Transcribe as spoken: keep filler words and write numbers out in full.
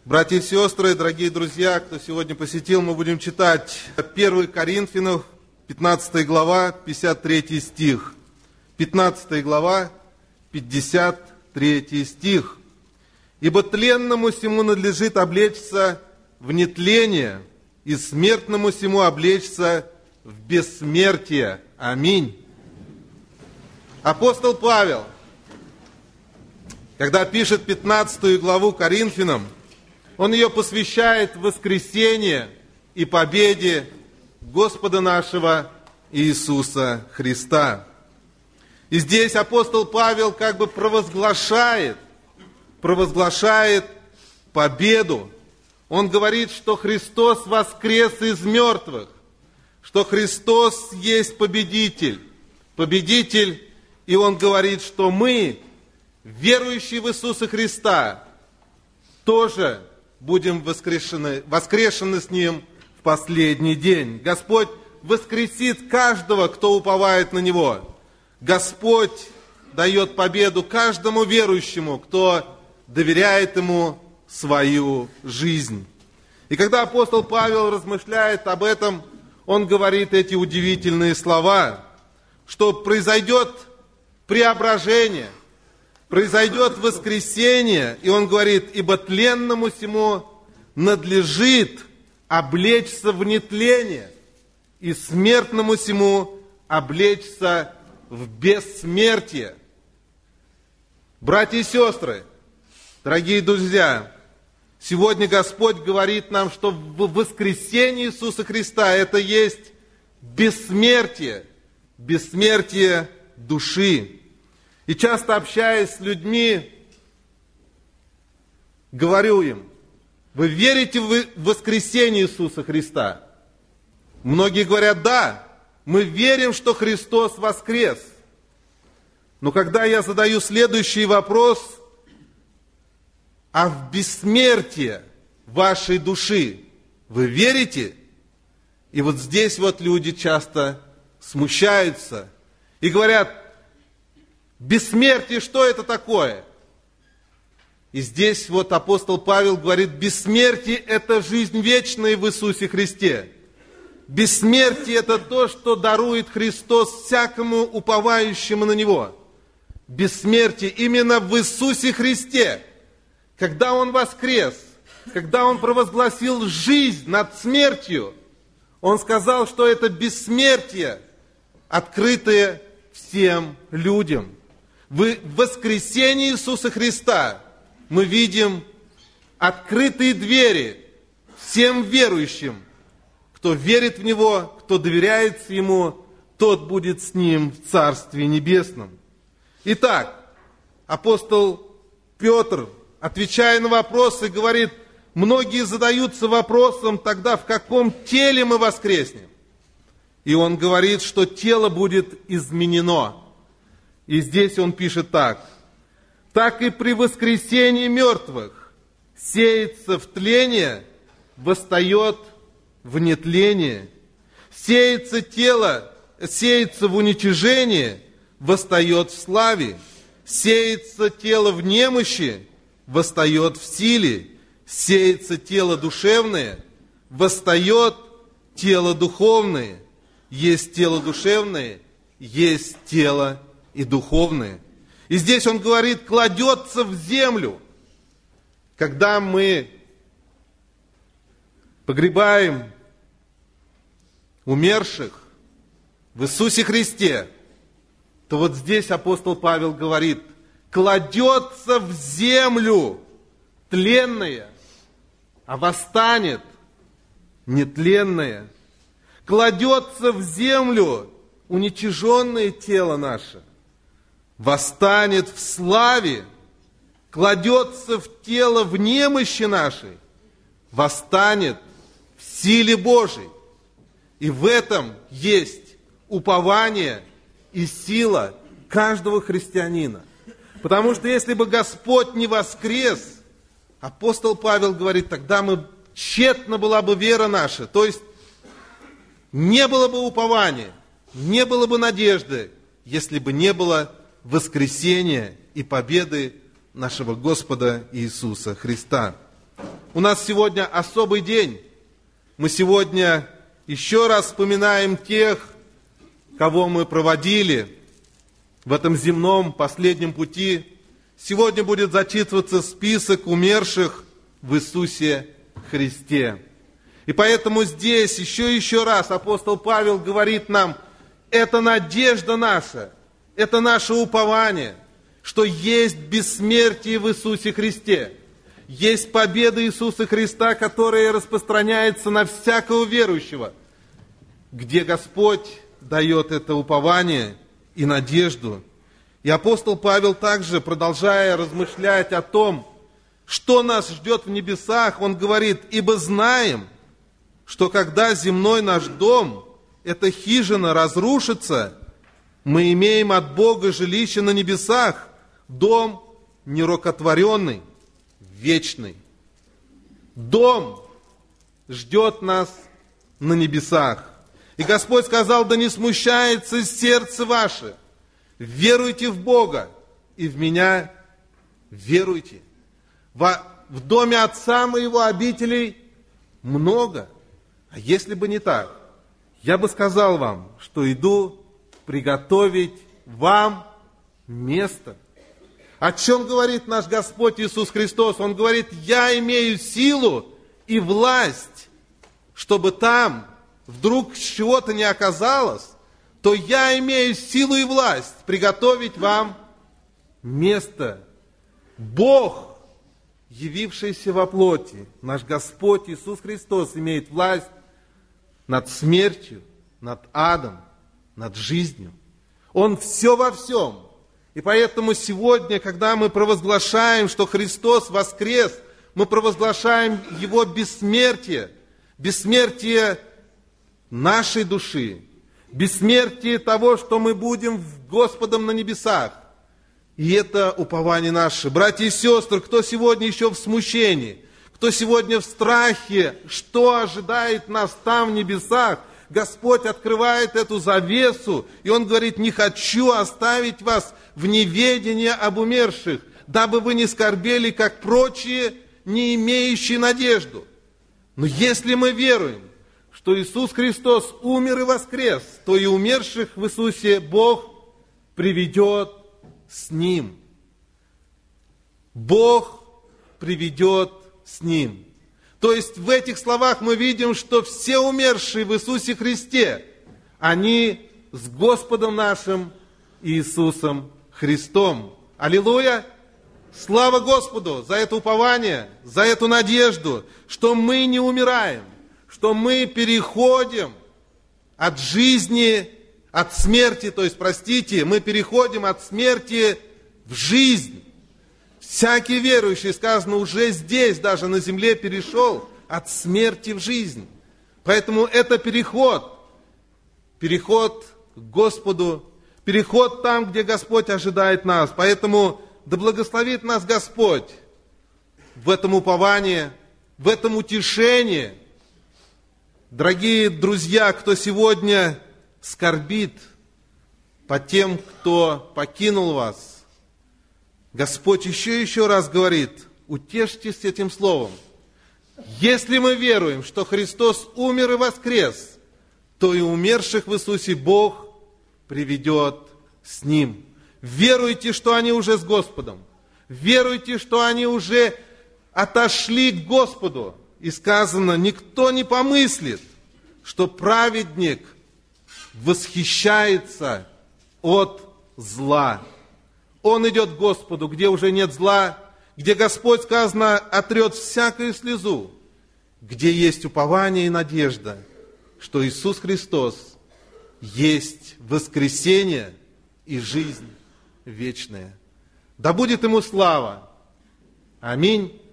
Братья и сестры, дорогие друзья, кто сегодня посетил, мы будем читать первое Коринфянам, пятнадцатая глава, пятьдесят третий стих. пятнадцатая глава, пятьдесят третий стих. «Ибо тленному сему надлежит облечься в нетление, и смертному сему облечься в бессмертие». Аминь. Апостол Павел, когда пишет пятнадцатую главу Коринфянам, он ее посвящает воскресению и победе Господа нашего Иисуса Христа. И здесь апостол Павел как бы провозглашает, провозглашает победу. Он говорит, что Христос воскрес из мертвых, что Христос есть победитель, победитель, и он говорит, что мы, верующие в Иисуса Христа, тоже будем воскрешены, воскрешены с Ним в последний день. Господь воскресит каждого, кто уповает на Него. Господь дает победу каждому верующему, кто доверяет Ему свою жизнь. И когда апостол Павел размышляет об этом, он говорит эти удивительные слова, что произойдет преображение, произойдет воскресение, и он говорит, ибо тленному сему надлежит облечься в нетление, и смертному сему облечься в бессмертие. Братья и сестры, дорогие друзья, сегодня Господь говорит нам, что в воскресении Иисуса Христа это есть бессмертие, бессмертие души. И часто общаясь с людьми, говорю им, вы верите в воскресение Иисуса Христа? Многие говорят, да, мы верим, что Христос воскрес. Но когда я задаю следующий вопрос, а в бессмертие вашей души вы верите? И вот здесь вот люди часто смущаются и говорят, бессмертие, что это такое? И здесь вот апостол Павел говорит, бессмертие – это жизнь вечная в Иисусе Христе. Бессмертие – это то, что дарует Христос всякому уповающему на Него. Бессмертие именно в Иисусе Христе. Когда Он воскрес, когда Он провозгласил жизнь над смертью, Он сказал, что это бессмертие, открытое всем людям. В воскресении Иисуса Христа мы видим открытые двери всем верующим. Кто верит в Него, кто доверяется Ему, тот будет с Ним в Царстве Небесном. Итак, апостол Петр, отвечая на вопросы, говорит, многие задаются вопросом тогда, в каком теле мы воскреснем. И он говорит, что тело будет изменено. И здесь он пишет так. Так и при воскресении мертвых сеется в тление, восстает в нетление. Сеется тело, сеется в уничижение, восстает в славе. Сеется тело в немощи, восстает в силе. Сеется тело душевное, восстает тело духовное. Есть тело душевное, есть тело и духовное. И здесь он говорит, кладется в землю. Когда мы погребаем умерших в Иисусе Христе, то вот здесь апостол Павел говорит, кладется в землю тленное, а восстанет нетленное. Кладется в землю уничиженное тело наше, восстанет в славе, кладется в тело в немощи нашей, восстанет в силе Божией. И в этом есть упование и сила каждого христианина. Потому что если бы Господь не воскрес, апостол Павел говорит, тогда мы, тщетна была бы вера наша. То есть не было бы упования, не было бы надежды, если бы не было воскресения и победы нашего Господа Иисуса Христа. У нас сегодня особый день. Мы сегодня еще раз вспоминаем тех, кого мы проводили в этом земном последнем пути. Сегодня будет зачитываться список умерших в Иисусе Христе. И поэтому здесь еще и еще раз апостол Павел говорит нам, это надежда наша, это наше упование, что есть бессмертие в Иисусе Христе. Есть победа Иисуса Христа, которая распространяется на всякого верующего, где Господь дает это упование и надежду. И апостол Павел также, продолжая размышлять о том, что нас ждет в небесах, он говорит, «Ибо знаем, что когда земной наш дом, эта хижина, разрушится, мы имеем от Бога жилище на небесах, дом нерукотворенный, вечный». Дом ждет нас на небесах. И Господь сказал, да не смущается сердце ваше, веруйте в Бога и в меня веруйте. Во, в доме Отца моего обителей много. А если бы не так, я бы сказал вам, что иду приготовить вам место. О чем говорит наш Господь Иисус Христос? Он говорит, я имею силу и власть, чтобы там вдруг чего-то не оказалось, то я имею силу и власть приготовить вам место. Бог, явившийся во плоти, наш Господь Иисус Христос, имеет власть над смертью, над адом, над жизнью. Он все во всем. И поэтому сегодня, когда мы провозглашаем, что Христос воскрес, мы провозглашаем Его бессмертие, бессмертие нашей души, бессмертие того, что мы будем с Господом на небесах. И это упование наше. Братья и сестры, кто сегодня еще в смущении, кто сегодня в страхе, что ожидает нас там в небесах, Господь открывает эту завесу, и Он говорит, не хочу оставить вас в неведении об умерших, дабы вы не скорбели, как прочие, не имеющие надежду. Но если мы веруем, что Иисус Христос умер и воскрес, то и умерших в Иисусе Бог приведет с Ним. Бог приведет с Ним. То есть в этих словах мы видим, что все умершие в Иисусе Христе, они с Господом нашим Иисусом Христом. Аллилуйя! Слава Господу за это упование, за эту надежду, что мы не умираем, что мы переходим от жизни, от смерти, то есть, простите, мы переходим от смерти в жизнь. Всякий верующий, сказано, уже здесь, даже на земле, перешел от смерти в жизнь. Поэтому это переход. Переход к Господу. Переход там, где Господь ожидает нас. Поэтому да благословит нас Господь в этом уповании, в этом утешении. Дорогие друзья, кто сегодня скорбит по тем, кто покинул вас, Господь еще и еще раз говорит, утешьтесь этим словом. Если мы веруем, что Христос умер и воскрес, то и умерших в Иисусе Бог приведет с Ним. Веруйте, что они уже с Господом. Веруйте, что они уже отошли к Господу. И сказано, никто не помыслит, что праведник восхищается от зла. Он идет к Господу, где уже нет зла, где Господь, сказано, отрет всякую слезу, где есть упование и надежда, что Иисус Христос есть воскресение и жизнь вечная. Да будет Ему слава. Аминь.